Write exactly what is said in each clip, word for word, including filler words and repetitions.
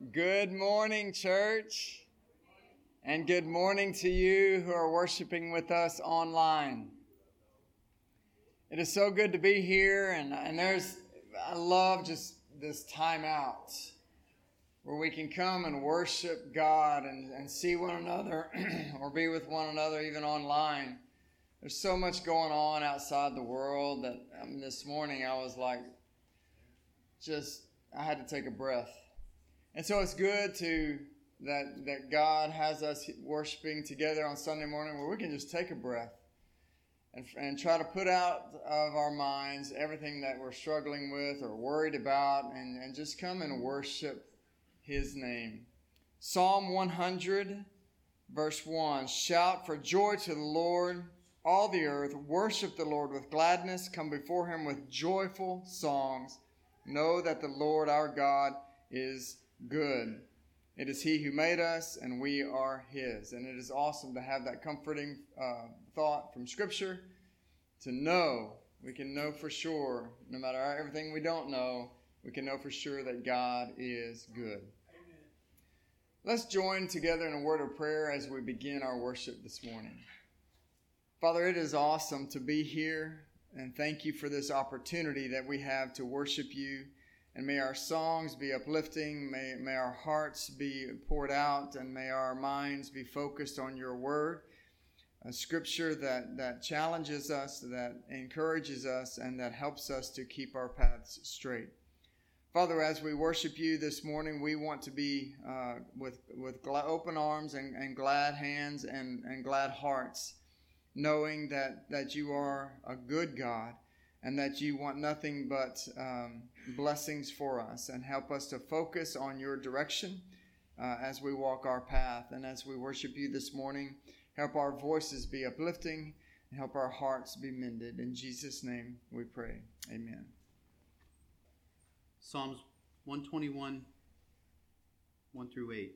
Good morning, church, and good morning to you who are worshiping with us online. It is so good to be here, and, and there's, I love just this time out where we can come and worship God and, and see one another or be with one another even online. There's so much going on outside the world that I mean, this morning I was like, just, I had to take a breath. And so it's good to that that God has us worshiping together on Sunday morning where we can just take a breath and, and try to put out of our minds everything that we're struggling with or worried about and, and just come and worship His name. Psalm one hundred, verse one, shout for joy to the Lord, all the earth. Worship the Lord with gladness. Come before Him with joyful songs. Know that the Lord our God is good. It is He who made us, and we are His. And it is awesome to have that comforting uh, thought from Scripture, to know, we can know for sure, no matter everything we don't know, we can know for sure that God is good. Amen. Let's join together in a word of prayer as we begin our worship this morning. Father, it is awesome to be here, and thank You for this opportunity that we have to worship You. And may our songs be uplifting, may, may our hearts be poured out, and may our minds be focused on Your word, a scripture that, that challenges us, that encourages us, and that helps us to keep our paths straight. Father, as we worship You this morning, we want to be uh, with, with open arms and, and glad hands and, and glad hearts, knowing that, that You are a good God, and that You want nothing but um, blessings for us, and help us to focus on Your direction uh, as we walk our path. And as we worship You this morning, help our voices be uplifting and help our hearts be mended. In Jesus' name we pray. Amen. Psalms one twenty-one, one through eight.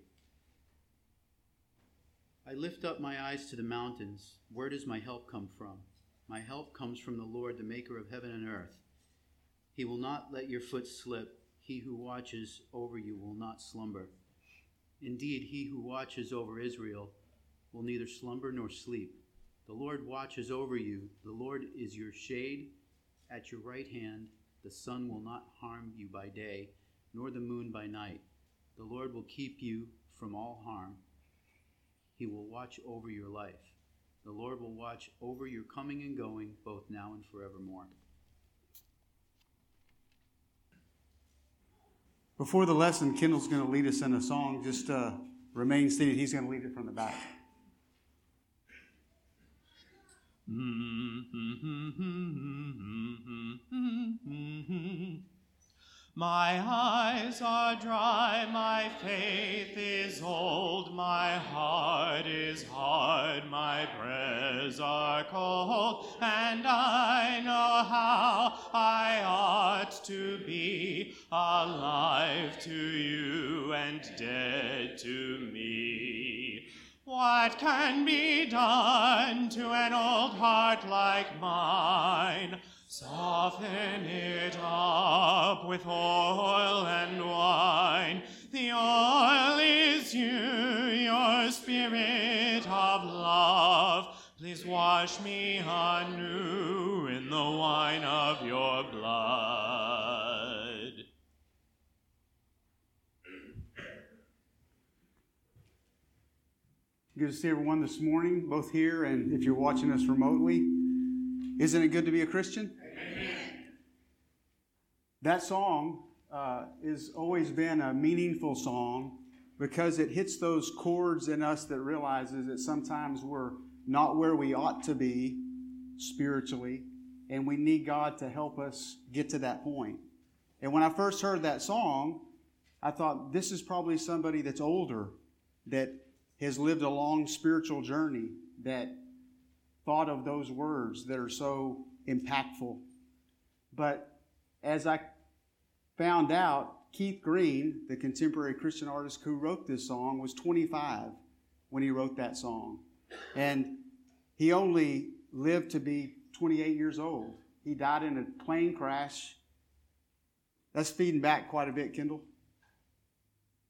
I lift up my eyes to the mountains. Where does my help come from? My help comes from the Lord, the maker of heaven and earth. He will not let your foot slip. He who watches over you will not slumber. Indeed, He who watches over Israel will neither slumber nor sleep. The Lord watches over you. The Lord is your shade at your right hand. The sun will not harm you by day, nor the moon by night. The Lord will keep you from all harm. He will watch over your life. The Lord will watch over your coming and going, both now and forevermore. Before the lesson, Kendall's going to lead us in a song. Just uh, remain seated. He's going to lead it from the back. My eyes are dry, my faith is old, my heart is hard, my prayers are cold, and I know how I ought to be, alive to You and dead to me. What can be done to an old heart like mine? Soften it up with oil and wine. The oil is You, Your Spirit of love. Please wash me anew in the wine of Your blood. Good to see everyone this morning, both here and if you're watching us remotely. Isn't it good to be a Christian? Amen. That song uh, has always been a meaningful song because it hits those chords in us that realizes that sometimes we're not where we ought to be spiritually, and we need God to help us get to that point. And when I first heard that song, I thought, this is probably somebody that's older, that has lived a long spiritual journey, that thought of those words that are so impactful. But as I found out, Keith Green, the contemporary Christian artist who wrote this song, was twenty-five when he wrote that song. And he only lived to be twenty-eight years old. He died in a plane crash. That's feeding back quite a bit, Kendall.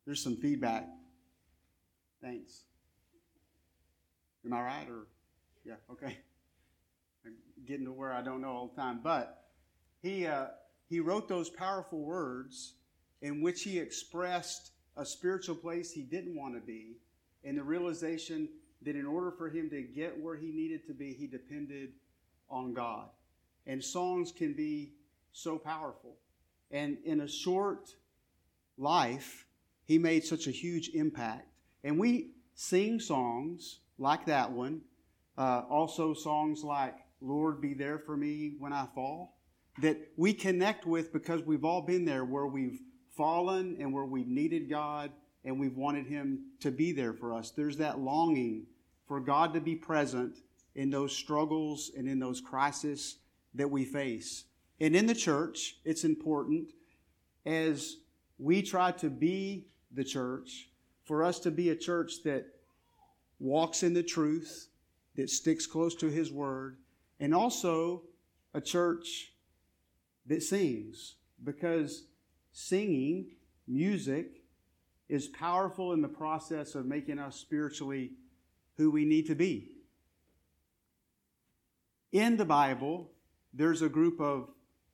There's some feedback. Thanks. Am I right? Or yeah, okay. I'm getting to where I don't know all the time. But he uh, he wrote those powerful words in which he expressed a spiritual place he didn't want to be, and the realization that in order for him to get where he needed to be, he depended on God. And songs can be so powerful. And in a short life, he made such a huge impact. And we sing songs like that one, uh, also songs like Lord, Be There For Me When I Fall, that we connect with because we've all been there where we've fallen and where we've needed God and we've wanted Him to be there for us. There's that longing for God to be present in those struggles and in those crises that we face. And in the church, it's important as we try to be the church, for us to be a church that walks in the truth, that sticks close to His Word, and also a church that sings, because singing, music, is powerful in the process of making us spiritually who we need to be. In the Bible, there's a group of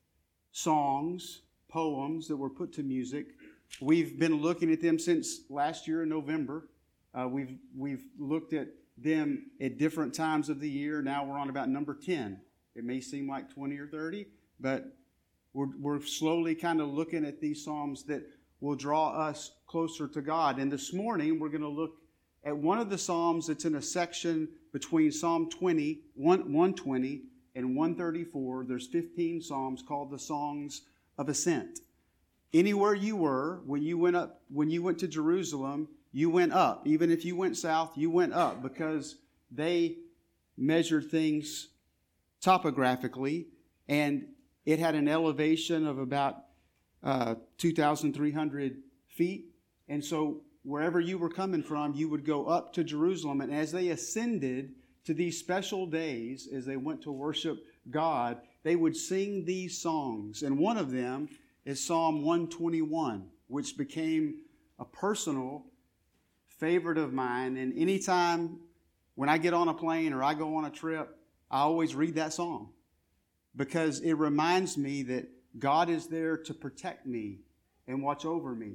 songs, poems that were put to music. We've been looking at them since last year in November. Uh, we've we've looked at them at different times of the year. Now we're on about number ten. It may seem like twenty or thirty, but we're, we're slowly kind of looking at these psalms that will draw us closer to God. And this morning we're going to look at one of the psalms that's in a section between Psalm twenty, one twenty and one thirty-four. There's fifteen psalms called the Songs of Ascent. Anywhere you were, when you went up, when you went to Jerusalem, you went up. Even if you went south, you went up, because they measured things topographically, and it had an elevation of about uh, two thousand three hundred feet. And so wherever you were coming from, you would go up to Jerusalem. And as they ascended to these special days, as they went to worship God, they would sing these songs. And one of them is Psalm one twenty-one, which became a personal favorite of mine. And anytime when I get on a plane or I go on a trip, I always read that psalm, because it reminds me that God is there to protect me and watch over me.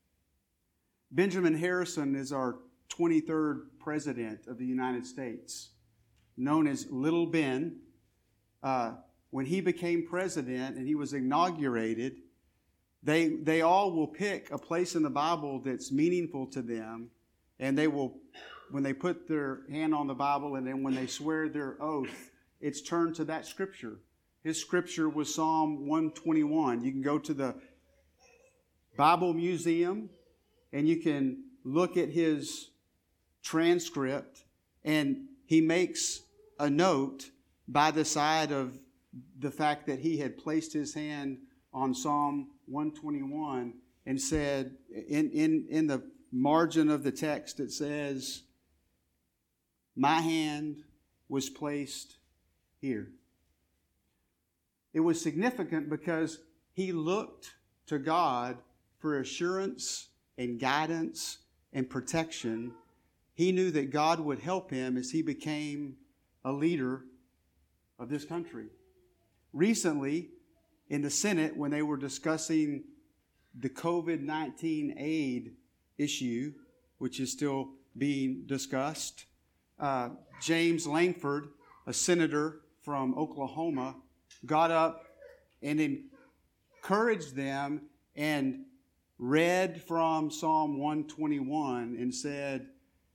Benjamin Harrison is our twenty-third president of the United States, known as Little Ben. Uh, when he became president and he was inaugurated, they they all will pick a place in the Bible that's meaningful to them, and they will, when they put their hand on the Bible and then when they swear their oath, it's turned to that scripture. His scripture was Psalm one twenty-one. You can go to the Bible Museum and you can look at his transcript, and he makes a note by the side of the fact that he had placed his hand on Psalm one twenty-one and said, in, in, in the margin of the text, it says, "My hand was placed here." It was significant because he looked to God for assurance and guidance and protection. He knew that God would help him as he became a leader of this country. Recently, in the Senate, when they were discussing the covid nineteen aid issue, which is still being discussed, uh, James Langford, a senator from Oklahoma, got up and encouraged them and read from Psalm one twenty-one and said,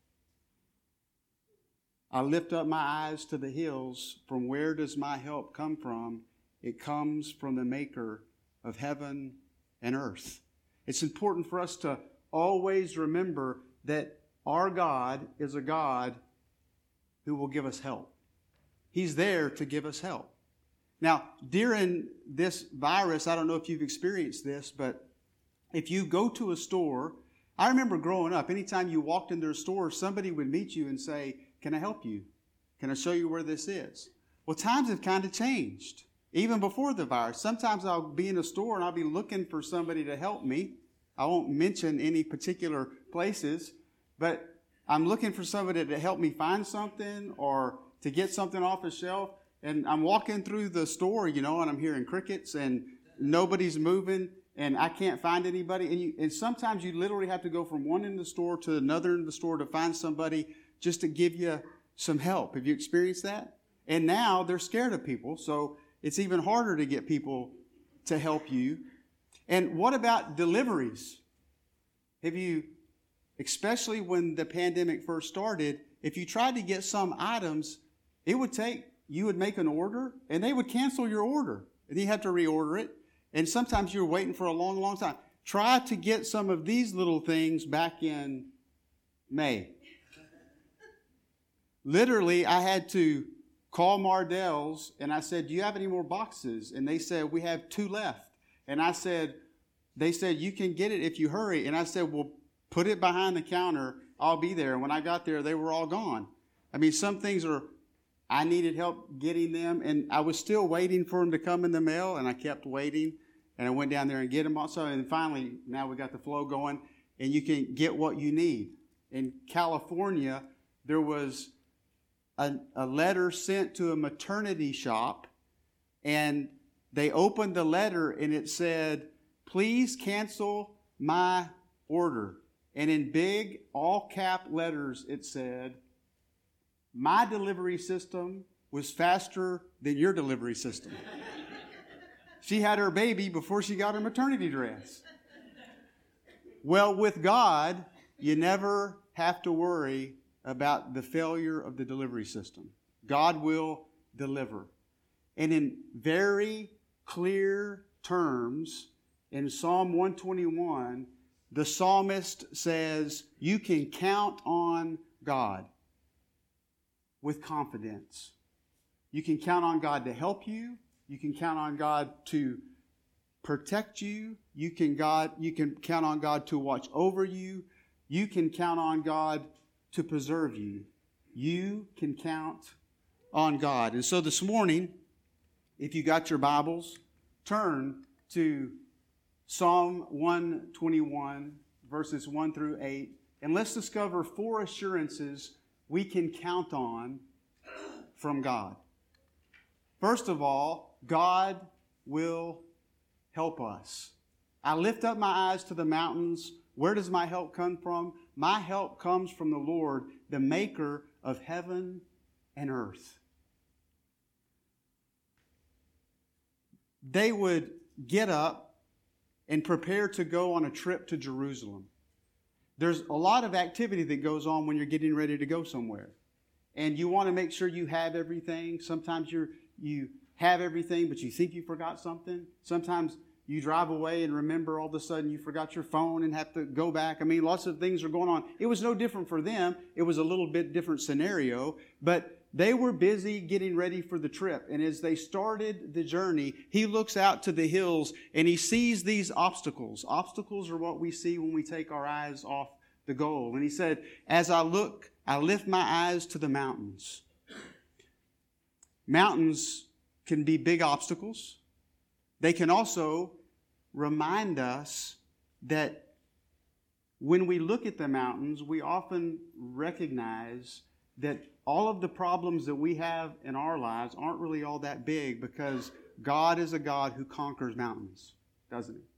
"I lift up my eyes to the hills. From where does my help come from? It comes from the Maker of heaven and earth." It's important for us to always remember that our God is a God who will give us help. He's there to give us help. Now, during this virus, I don't know if you've experienced this, but if you go to a store, I remember growing up, anytime you walked into a store, somebody would meet you and say, "Can I help you? Can I show you where this is?" Well, times have kind of changed. Even before the virus, sometimes I'll be in a store and I'll be looking for somebody to help me. I won't mention any particular places, but I'm looking for somebody to help me find something or to get something off a shelf. And I'm walking through the store, you know, and I'm hearing crickets and nobody's moving and I can't find anybody. And, you, and sometimes you literally have to go from one end of the store to another end of the store to find somebody just to give you some help. Have you experienced that? And now they're scared of people, so it's even harder to get people to help you. And what about deliveries? Have you, especially when the pandemic first started, if you tried to get some items, it would take, you would make an order, and they would cancel your order. And you have to reorder it. And sometimes you're waiting for a long, long time. Try to get some of these little things back in May. Literally, I had to call Mardell's, and I said, do you have any more boxes? And they said, we have two left. And I said, they said, you can get it if you hurry. And I said, well, put it behind the counter. I'll be there. And when I got there, they were all gone. I mean, some things are, I needed help getting them, and I was still waiting for them to come in the mail, and I kept waiting, and I went down there and get them also. And finally, now we got the flow going, and you can get what you need. In California, there was a, a letter sent to a maternity shop, and they opened the letter, and it said, please cancel my order. And in big, all-cap letters, it said, my delivery system was faster than your delivery system. She had her baby before she got her maternity dress. Well, with God, you never have to worry about the failure of the delivery system. God will deliver. And in very clear terms, in Psalm one twenty-one, the psalmist says, you can count on God with confidence. You can count on God to help you. You can count on God to protect you. You can God, you can count on God to watch over you. You can count on God to preserve you. You can count on God. And so this morning, if you got your Bibles, turn to Psalm one twenty-one, verses one through eight, and let's discover four assurances we can count on from God. First of all, God will help us. I lift up my eyes to the mountains. Where does my help come from? My help comes from the Lord, the maker of heaven and earth. They would get up and prepare to go on a trip to Jerusalem. There's a lot of activity that goes on when you're getting ready to go somewhere. And you want to make sure you have everything. Sometimes you're, you have everything, but you think you forgot something. Sometimes you drive away and remember all of a sudden you forgot your phone and have to go back. I mean, lots of things are going on. It was no different for them. It was a little bit different scenario, but they were busy getting ready for the trip. And as they started the journey, he looks out to the hills and he sees these obstacles. Obstacles are what we see when we take our eyes off the goal. And he said, as I look, I lift my eyes to the mountains. Mountains can be big obstacles. They can also remind us that when we look at the mountains, we often recognize that all of the problems that we have in our lives aren't really all that big because God is a God who conquers mountains, doesn't He?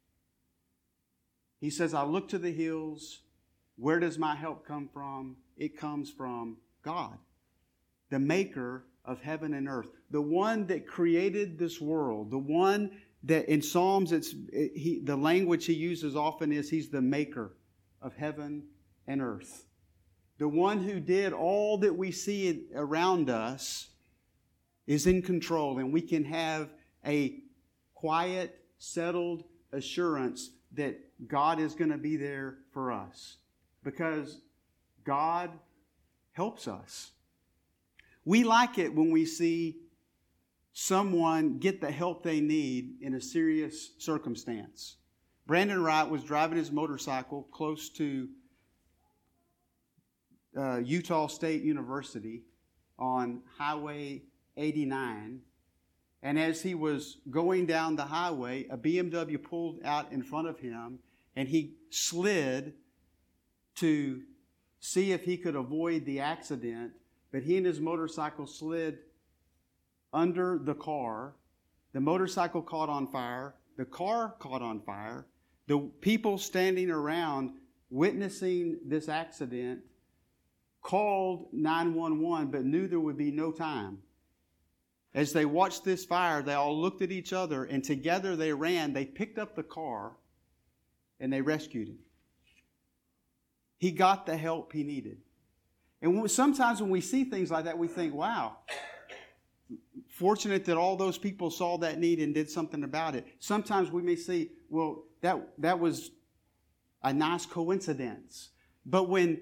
He says, I look to the hills. Where does my help come from? It comes from God, the maker of heaven and earth, the one that created this world, the one that in Psalms, it's it, he, the language he uses often is He's the maker of heaven and earth. The one who did all that we see around us is in control, and we can have a quiet, settled assurance that God is going to be there for us because God helps us. We like it when we see someone get the help they need in a serious circumstance. Brandon Wright was driving his motorcycle close to uh, Utah State University on Highway eighty-nine. And as he was going down the highway, a B M W pulled out in front of him and he slid to see if he could avoid the accident, but he and his motorcycle slid under the car. The motorcycle caught on fire. The car caught on fire. The people standing around witnessing this accident called nine one one, but knew there would be no time. As they watched this fire, they all looked at each other, and together they ran. They picked up the car, and they rescued him. He got the help he needed. And when, sometimes when we see things like that, we think, wow, fortunate that all those people saw that need and did something about it. Sometimes we may see, well, that, that was a nice coincidence. But when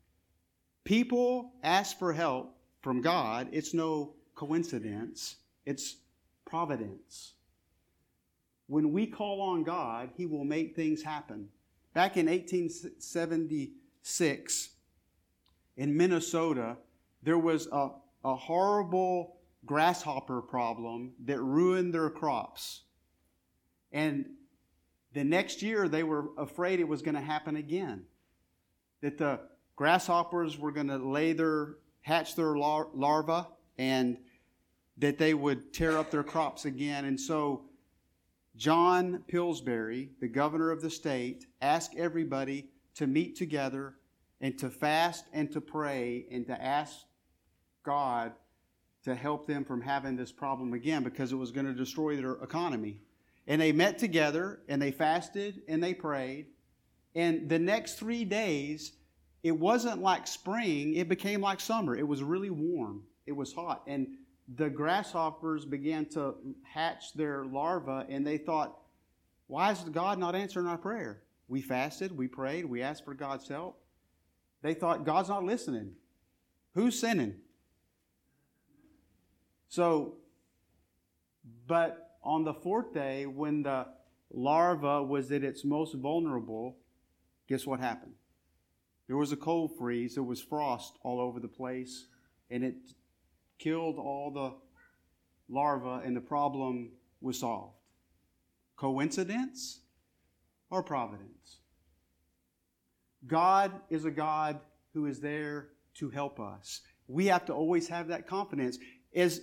people ask for help from God, it's no coincidence, it's providence. When we call on God, He will make things happen. Back in eighteen seventy-six, in Minnesota, there was a, a horrible grasshopper problem that ruined their crops. And the next year, they were afraid it was going to happen again. That the grasshoppers were going to lay their, hatch their lar- larvae, and that they would tear up their crops again. And so John Pillsbury, the governor of the state, asked everybody to meet together and to fast and to pray and to ask God to help them from having this problem again, because it was going to destroy their economy. And they met together and they fasted and they prayed. And the next three days, it wasn't like spring, it became like summer. It was really warm. It was hot. And the grasshoppers began to hatch their larvae, and they thought, why is God not answering our prayer? We fasted, we prayed, we asked for God's help. They thought, God's not listening. Who's sinning? So, but on the fourth day, when the larva was at its most vulnerable, guess what happened? There was a cold freeze, there was frost all over the place, and it killed all the larvae, and the problem was solved. Coincidence or providence? God is a God who is there to help us. We have to always have that confidence. As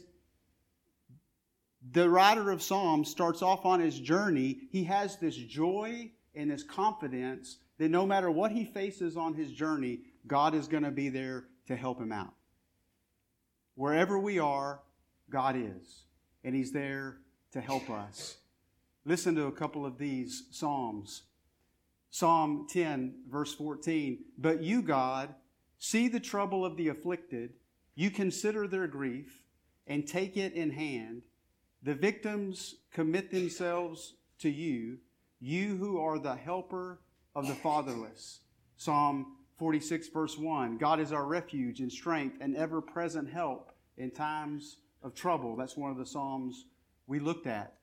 the writer of Psalms starts off on his journey, he has this joy and this confidence that no matter what he faces on his journey, God is going to be there to help him out. Wherever we are, God is, and He's there to help us. Listen to a couple of these Psalms. Psalm ten, verse fourteen. But you, God, see the trouble of the afflicted. You consider their grief and take it in hand. The victims commit themselves to you, you who are the helper of the fatherless. Psalm forty-six, verse one. God is our refuge and strength and ever-present help in times of trouble. That's one of the Psalms we looked at.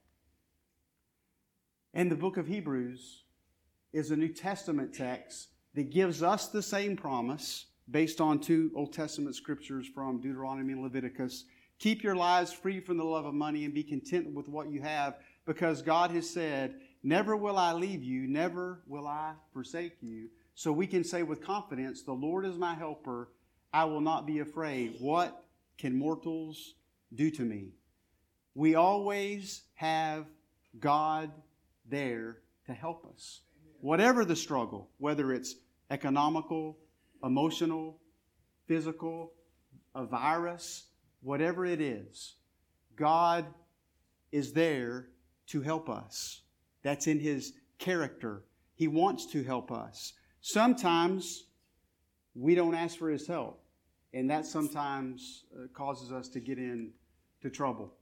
And the book of Hebrews is a New Testament text that gives us the same promise based on two Old Testament scriptures from Deuteronomy and Leviticus. Keep your lives free from the love of money and be content with what you have, because God has said, never will I leave you, never will I forsake you. So we can say with confidence, the Lord is my helper, I will not be afraid. What can mortals do to me? We always have God there to help us. Whatever the struggle, whether it's economical, emotional, physical, a virus, whatever it is, God is there to help us. That's in His character. He wants to help us. Sometimes we don't ask for His help, and that sometimes uh, causes us to get into trouble.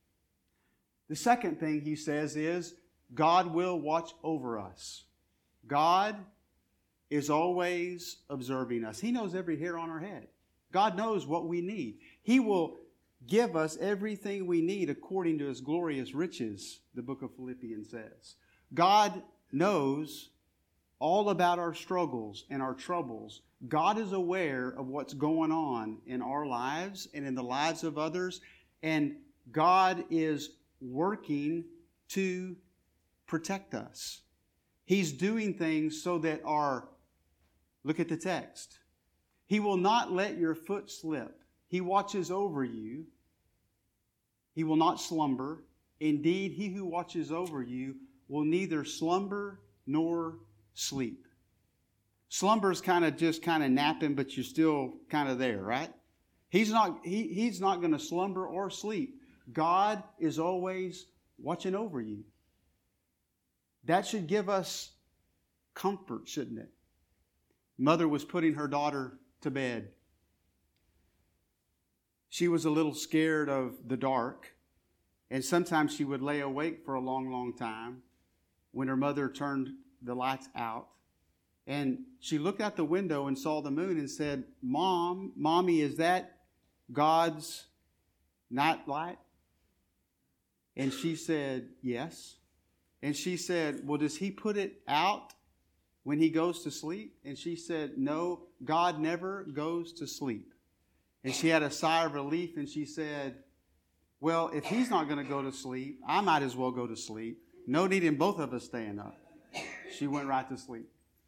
The second thing he says is, God will watch over us. God is always observing us. He knows every hair on our head. God knows what we need. He will give us everything we need according to His glorious riches, the book of Philippians says. God knows all about our struggles and our troubles. God is aware of what's going on in our lives and in the lives of others, and God is working to protect us. He's doing things so that our, look at the text. He will not let your foot slip. He watches over you. He will not slumber. Indeed, he who watches over you will neither slumber nor sleep. Slumber is kind of just kind of napping, but you're still kind of there, right? He's not, he, he's not going to slumber or sleep. God is always watching over you. That should give us comfort, shouldn't it? Mother was putting her daughter to bed. She was a little scared of the dark, and sometimes she would lay awake for a long, long time when her mother turned the lights out. And she looked out the window and saw the moon and said, Mom, Mommy, is that God's night light? And she said, yes. And she said, well, does he put it out when he goes to sleep? And she said, no, God never goes to sleep. And she had a sigh of relief and she said, well, if he's not going to go to sleep, I might as well go to sleep. No need in both of us staying up. She went right to sleep.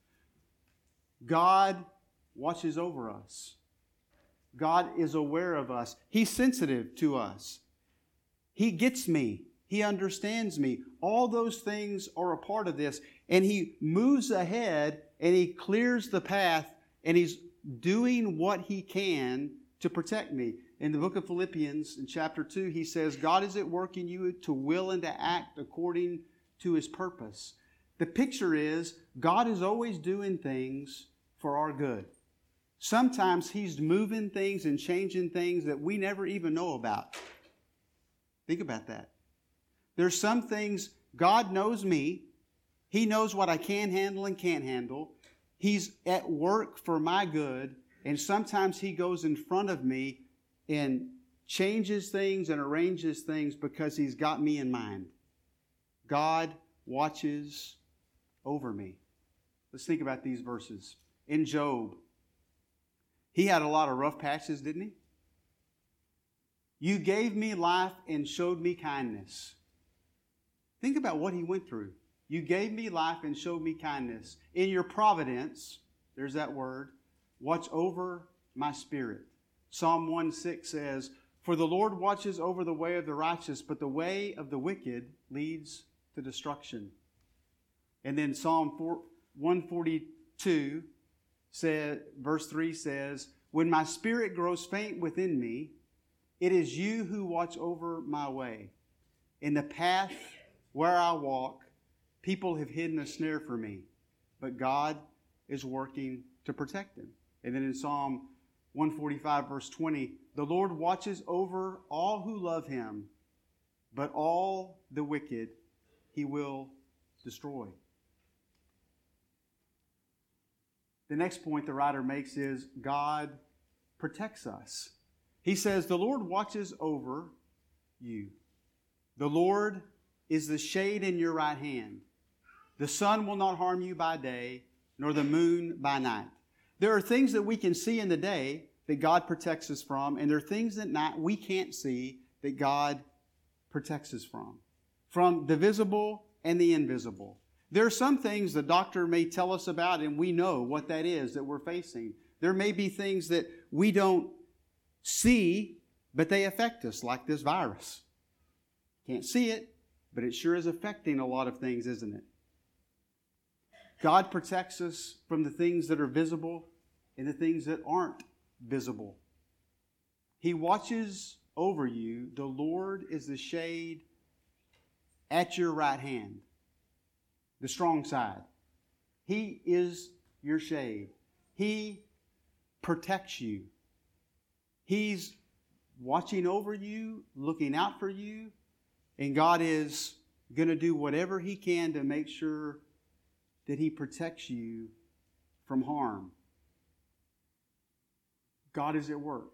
God watches over us. God is aware of us. He's sensitive to us. He gets me. He understands me. All those things are a part of this. And He moves ahead and He clears the path and He's doing what He can to protect me. In the book of Philippians, in chapter two, he says, God is at work in you to will and to act according to His purpose. The picture is God is always doing things for our good. Sometimes He's moving things and changing things that we never even know about. Think about that. There's some things, God knows me. He knows what I can handle and can't handle. He's at work for my good. And sometimes He goes in front of me and changes things and arranges things because He's got me in mind. God watches over me. Let's think about these verses. In Job, he had a lot of rough patches, didn't he? You gave me life and showed me kindness. Think about what he went through. You gave me life and showed me kindness. In your providence, there's that word, watch over my spirit. Psalm one six says, for the Lord watches over the way of the righteous, but the way of the wicked leads to destruction. And then Psalm one forty-two, said, verse three says, when my spirit grows faint within me, it is you who watch over my way. In the path where I walk, people have hidden a snare for me, but God is working to protect them. And then in Psalm one forty-five, verse twenty, the Lord watches over all who love Him, but all the wicked He will destroy. The next point the writer makes is God protects us. He says, the Lord watches over you. The Lord is the shade in your right hand. The sun will not harm you by day, nor the moon by night. There are things that we can see in the day that God protects us from, and there are things at night we can't see that God protects us from. From the visible and the invisible. There are some things the doctor may tell us about and we know what that is that we're facing. There may be things that we don't see, but they affect us, like this virus. Can't see it, but it sure is affecting a lot of things, isn't it? God protects us from the things that are visible and the things that aren't visible. He watches over you. The Lord is the shade at your right hand. The strong side. He is your shade. He protects you. He's watching over you, looking out for you, and God is going to do whatever He can to make sure that He protects you from harm. God is at work.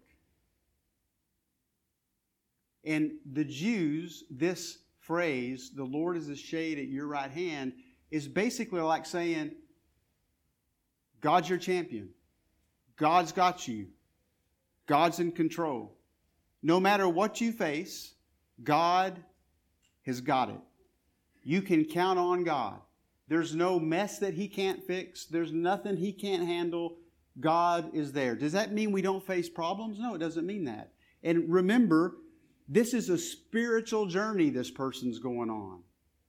And the Jews, this phrase, the Lord is a shade at your right hand, is basically like saying, God's your champion. God's got you. God's in control. No matter what you face, God has got it. You can count on God. There's no mess that He can't fix. There's nothing He can't handle. God is there. Does that mean we don't face problems? No, it doesn't mean that. And remember, this is a spiritual journey this person's going on.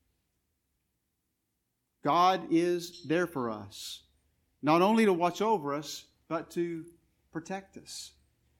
God is there for us, not only to watch over us, but to protect us.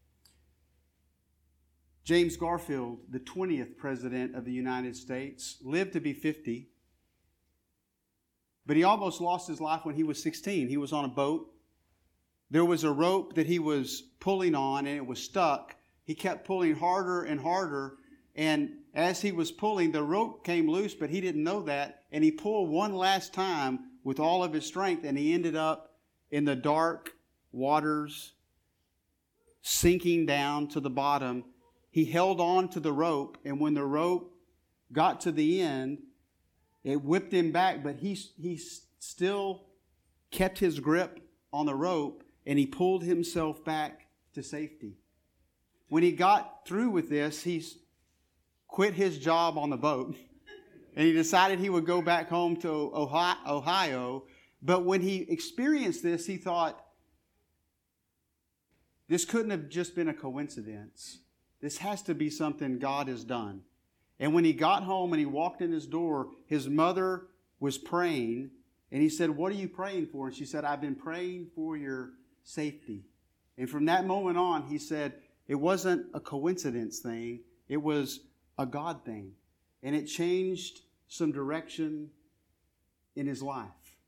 James Garfield, the twentieth President of the United States, lived to be fifty, but he almost lost his life when he was sixteen. He was on a boat. There was a rope that he was pulling on, and it was stuck. He kept pulling harder and harder, and as he was pulling, the rope came loose, but he didn't know that, and he pulled one last time with all of his strength, and he ended up in the dark waters, sinking down to the bottom. He held on to the rope, and when the rope got to the end, it whipped him back, but he, he still kept his grip on the rope, and he pulled himself back to safety. When he got through with this, he quit his job on the boat, and he decided he would go back home to Ohio. But when he experienced this, he thought, this couldn't have just been a coincidence. This has to be something God has done. And when he got home and he walked in his door, his mother was praying, and he said, "What are you praying for?" And she said, "I've been praying for your safety." And from that moment on, he said, it wasn't a coincidence thing. It was a God thing. And it changed some direction in his life.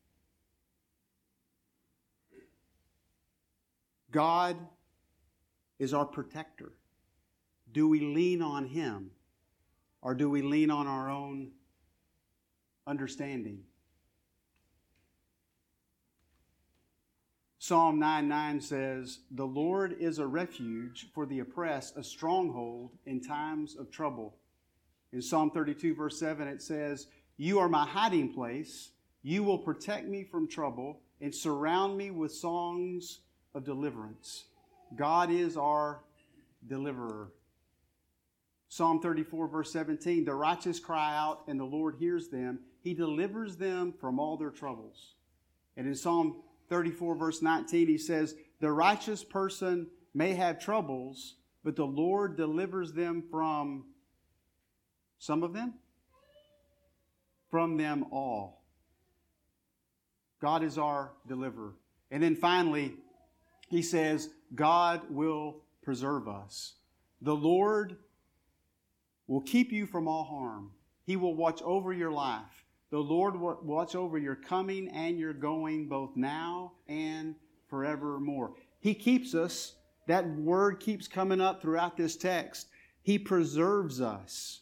God is our protector. Do we lean on Him, or do we lean on our own understanding? Psalm nine nine says, "The Lord is a refuge for the oppressed, a stronghold in times of trouble." In Psalm thirty-two, verse seven, it says, "You are my hiding place. You will protect me from trouble and surround me with songs of deliverance." God is our deliverer. Psalm thirty-four, verse seventeen, "The righteous cry out, and the Lord hears them. He delivers them from all their troubles." And in Psalm thirty-four, verse nineteen, he says, "The righteous person may have troubles, but the Lord delivers them from," some of them, "from them all." God is our deliverer. And then finally, he says, God will preserve us. The Lord will keep you from all harm. He will watch over your life. The Lord will watch over your coming and your going, both now and forevermore. He keeps us. That word keeps coming up throughout this text. He preserves us.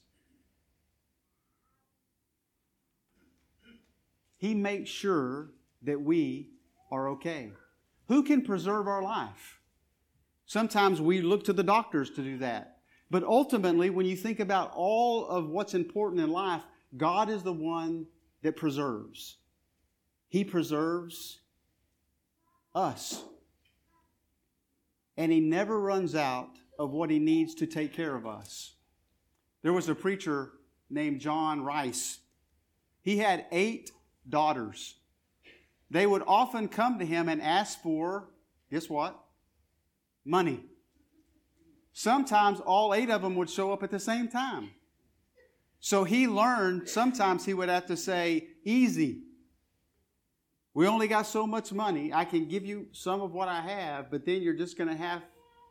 He makes sure that we are okay. Who can preserve our life? Sometimes we look to the doctors to do that. But ultimately, when you think about all of what's important in life, God is the one that preserves. He preserves us. And He never runs out of what He needs to take care of us. There was a preacher named John Rice. He had eight daughters. They would often come to him and ask for, guess what? Money. Sometimes all eight of them would show up at the same time. So he learned, sometimes he would have to say, "Easy. We only got so much money. I can give you some of what I have, but then you're just going to have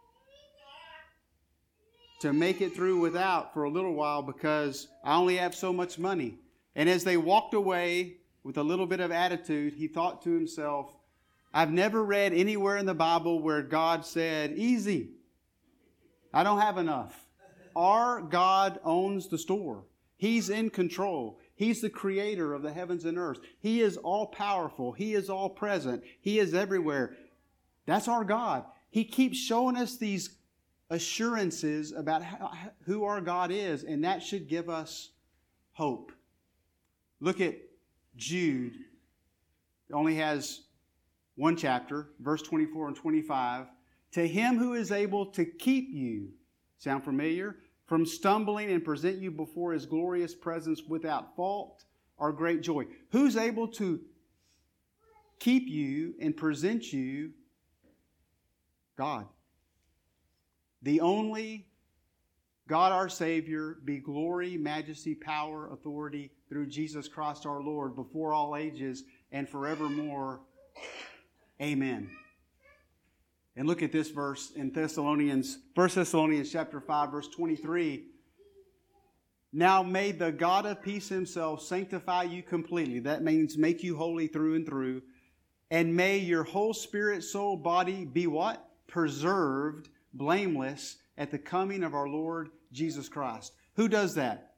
to make it through without for a little while because I only have so much money." And as they walked away with a little bit of attitude, he thought to himself, I've never read anywhere in the Bible where God said, "Easy. I don't have enough." Our God owns the store. He's in control. He's the creator of the heavens and earth. He is all powerful. He is all present. He is everywhere. That's our God. He keeps showing us these assurances about how, who our God is, and that should give us hope. Look at Jude. It only has one chapter, verse twenty-four and twenty-five. "To Him who is able to keep you," sound familiar? "From stumbling and present you before His glorious presence without fault our great joy. Who's able to keep you and present you? God. The only God our Savior, be glory, majesty, power, authority through Jesus Christ our Lord, before all ages and forevermore. Amen. And look at this verse in Thessalonians, First Thessalonians chapter five, verse twenty-three. Now may the God of peace Himself sanctify you completely. That means make you holy through and through. And may your whole spirit, soul, body be what? Preserved, blameless, at the coming of our Lord Jesus Christ. Who does that?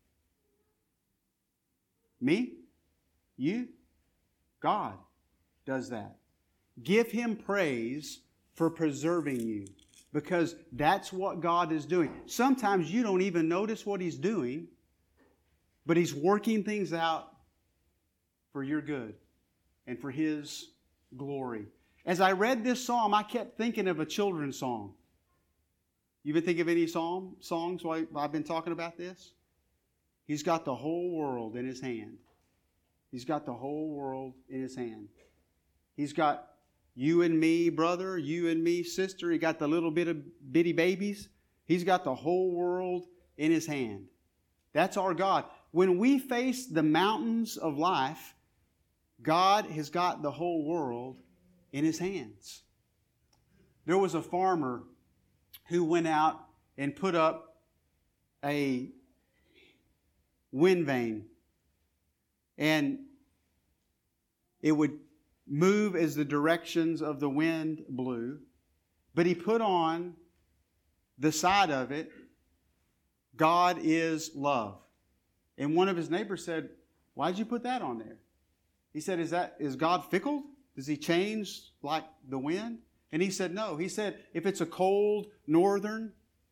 Me? You? God does that. Give Him praise for preserving you, because that's what God is doing. Sometimes you don't even notice what He's doing, but He's working things out for your good and for His glory. As I read this psalm, I kept thinking of a children's song. You been thinking of any psalm songs while I've been talking about this? He's got the whole world in His hand. He's got the whole world in His hand. He's got you and me, brother, you and me, sister. He got the little bit of bitty babies. He's got the whole world in His hand. That's our God. When we face the mountains of life, God has got the whole world in His hands. There was a farmer who went out and put up a wind vane, and it would move as the directions of the wind blew, but he put on the side of it, God is love. And one of his neighbors said, why'd you put that on there? He said, is that is God fickle? Does He change like the wind? And he said, no. He said, if it's a cold northern,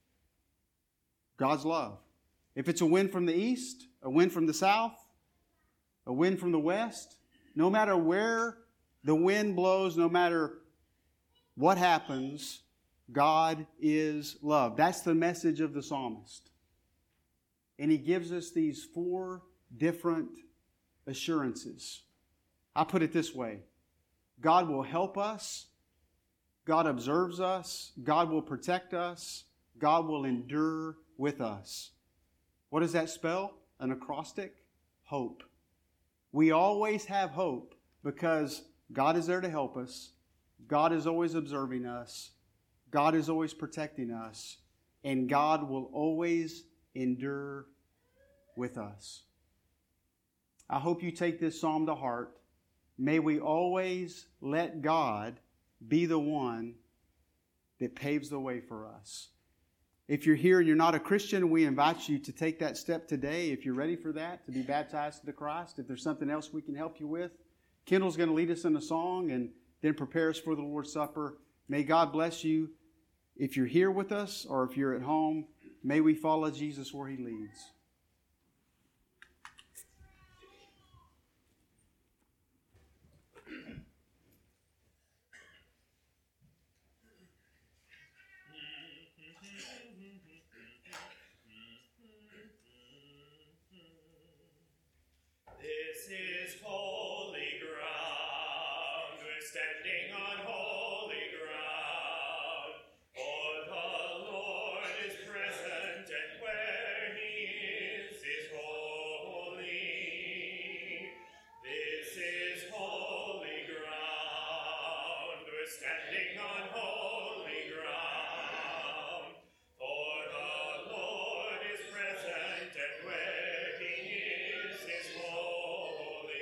God's love. If it's a wind from the east, a wind from the south, a wind from the west, no matter where the wind blows, no matter what happens, God is love. That's the message of the psalmist. And he gives us these four different assurances. I put it this way. God will help us. God observes us. God will protect us. God will endure with us. What does that spell? An acrostic? Hope. We always have hope because God is there to help us. God is always observing us. God is always protecting us. And God will always endure with us. I hope you take this psalm to heart. May we always let God be the one that paves the way for us. If you're here and you're not a Christian, we invite you to take that step today. If you're ready for that, to be baptized into Christ. If there's something else we can help you with, Kendall's going to lead us in a song and then prepare us for the Lord's Supper. May God bless you. If you're here with us or if you're at home, may we follow Jesus where He leads. This is holy ground. We're standing on holy ground. For the Lord is present, and where He is, is holy. This is holy ground. We're standing on holy ground. For the Lord is present, and where He is, is holy.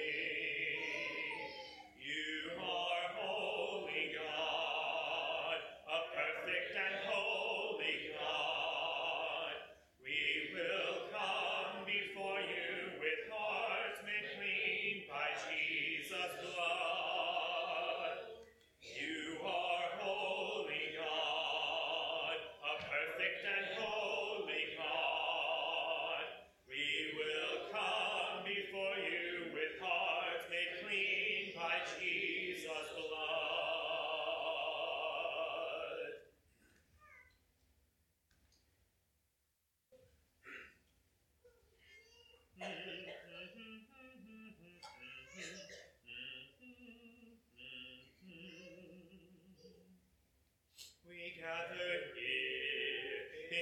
You are holy God, a perfect and holy God. We will come before you with hearts made clean by Jesus' blood. You are holy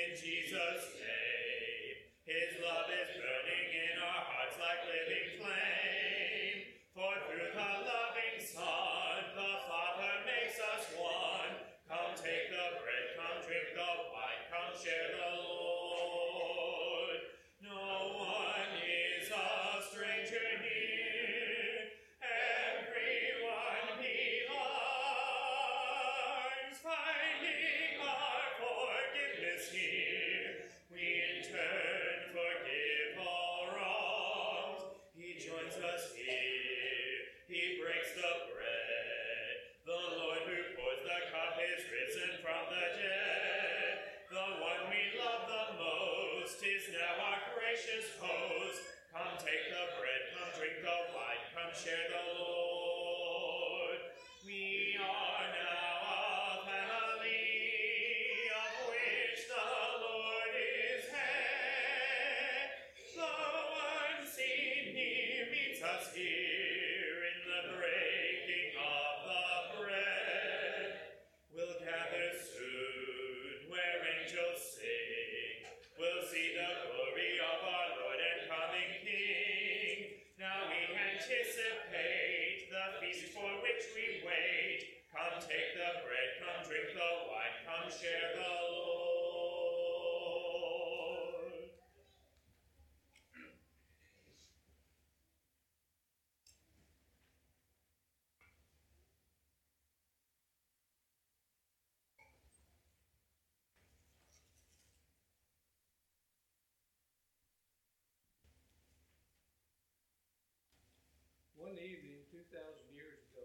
In Jesus' name, His love is burning in our hearts like living flame. For through the loving Son, the Father makes us one. Come take the bread, come drink the wine, come share the Lord. No one is a stranger here. Everyone belongs, finding our forgiveness here. We in turn forgive all wrongs. He joins us here. He breaks the bread. The Lord who pours the cup is risen from the dead. The one we love the most is now our gracious host. Come take the bread, come drink the wine, come share the Lord. We are now a family of which the Lord is head. The unseen He meets us here in the breaking of the bread. We'll gather soon where angels sing. We'll see the glory of our Lord and coming King. Now we anticipate the feast for which we wait. Come take the bread, come drink the wine, come share the Lord. One evening, two thousand years ago,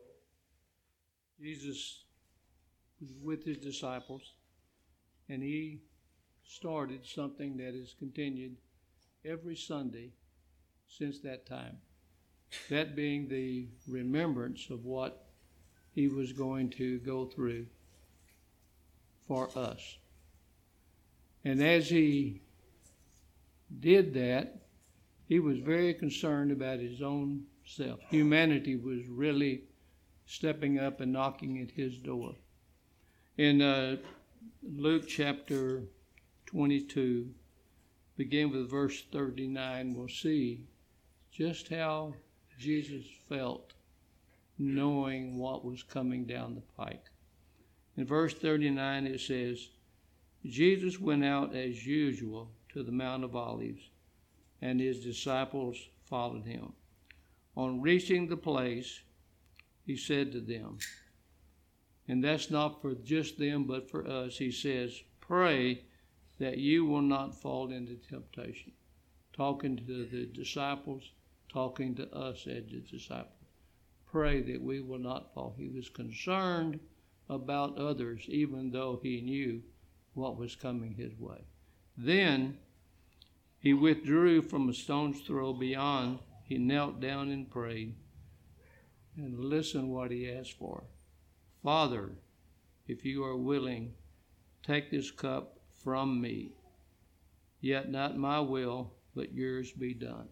Jesus was with his disciples, and he started something that has continued every Sunday since that time. That being the remembrance of what he was going to go through for us. And as he did that, he was very concerned about his own self. Humanity was really stepping up and knocking at his door. In uh, Luke chapter twenty-two, begin with verse thirty-nine, we'll see just how Jesus felt knowing what was coming down the pike. In verse thirty-nine it says, Jesus went out as usual to the Mount of Olives, and his disciples followed him. On reaching the place, he said to them, and that's not for just them, but for us, he says, pray that you will not fall into temptation. Talking to the disciples, talking to us as the disciples. Pray that we will not fall. He was concerned about others, even though he knew what was coming his way. Then he withdrew from a stone's throw beyond. He knelt down and prayed. And listen what he asked for. Father, if you are willing, take this cup from me. Yet not my will, but yours be done.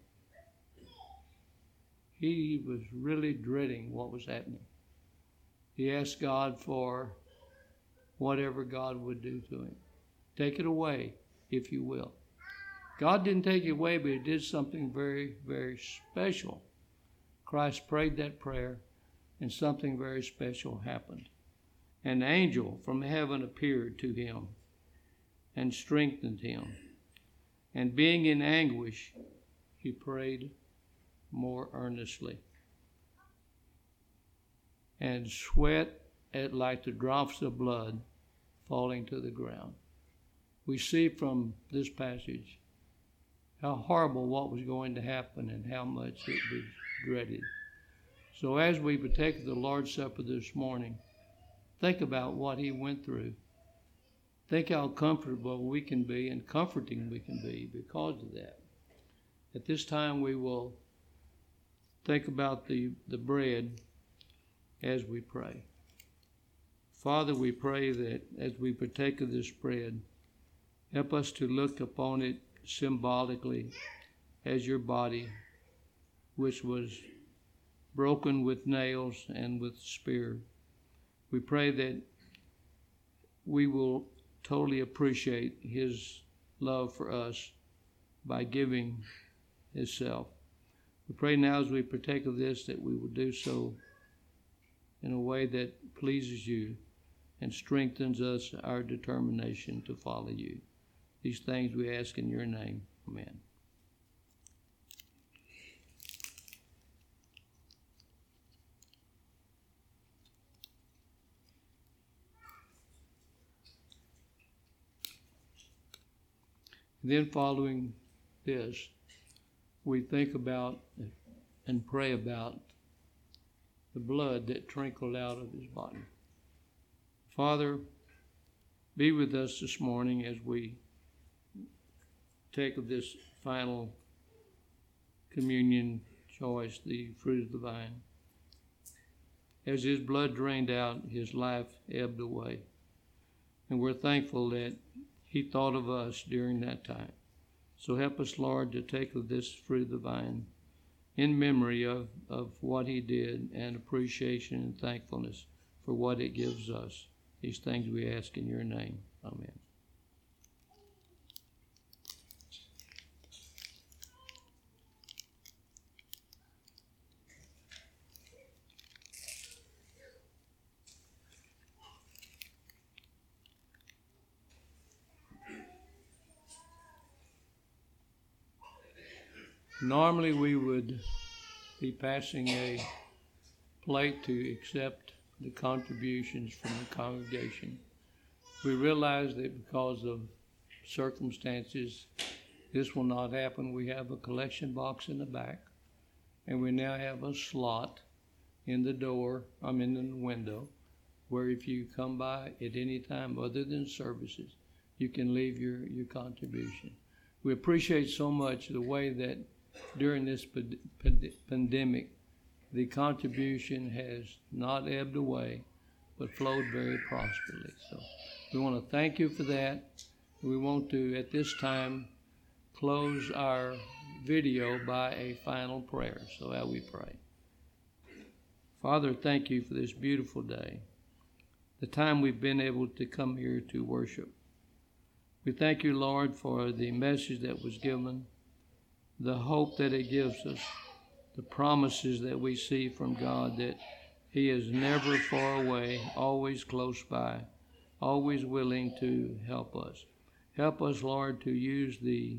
He was really dreading what was happening. He asked God for whatever God would do to him. Take it away, if you will. God didn't take it away, but he did something very, very special. Christ prayed that prayer, and something very special happened. An angel from heaven appeared to him and strengthened him. And being in anguish, he prayed more earnestly. And sweat at like the drops of blood falling to the ground. We see from this passage how horrible what was going to happen and how much it was dreaded. So as we partake of the Lord's Supper this morning, think about what he went through. Think how comfortable we can be and comforting we can be because of that. At this time we will think about the, the bread as we pray. Father, we pray that as we partake of this bread, help us to look upon it symbolically as your body, which was broken with nails and with spear. We pray that we will totally appreciate his love for us by giving himself. We pray now as we partake of this that we will do so in a way that pleases you and strengthens us, our determination to follow you. These things we ask in your name. Amen. Then following this, we think about and pray about the blood that trickled out of his body. Father, be with us this morning as we take of this final communion choice, the fruit of the vine. As his blood drained out, his life ebbed away. And we're thankful that he thought of us during that time. So help us, Lord, to take of this fruit of the vine in memory of, of what he did and appreciation and thankfulness for what it gives us. These things we ask in your name. Amen. Normally we would be passing a plate to accept the contributions from the congregation. We realize that because of circumstances, this will not happen. We have a collection box in the back, and we now have a slot in the door, I mean in the window, where if you come by at any time other than services, you can leave your, your contribution. We appreciate so much the way that during this pand- pand- pandemic, the contribution has not ebbed away, but flowed very prosperously. So we want to thank you for that. We want to, at this time, close our video by a final prayer. So how we pray. Father, thank you for this beautiful day, the time we've been able to come here to worship. We thank you, Lord, for the message that was given, the hope that it gives us, the promises that we see from God that he is never far away, always close by, always willing to help us. Help us, Lord, to use the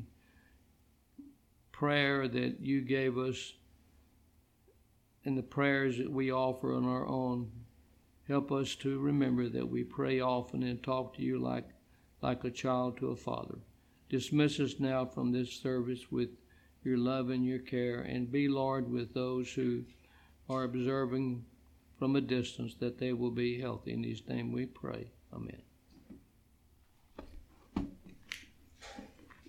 prayer that you gave us and the prayers that we offer on our own. Help us to remember that we pray often and talk to you like, like a child to a father. Dismiss us now from this service with your love and your care, and be, Lord, with those who are observing from a distance, that they will be healthy. In his name we pray. Amen.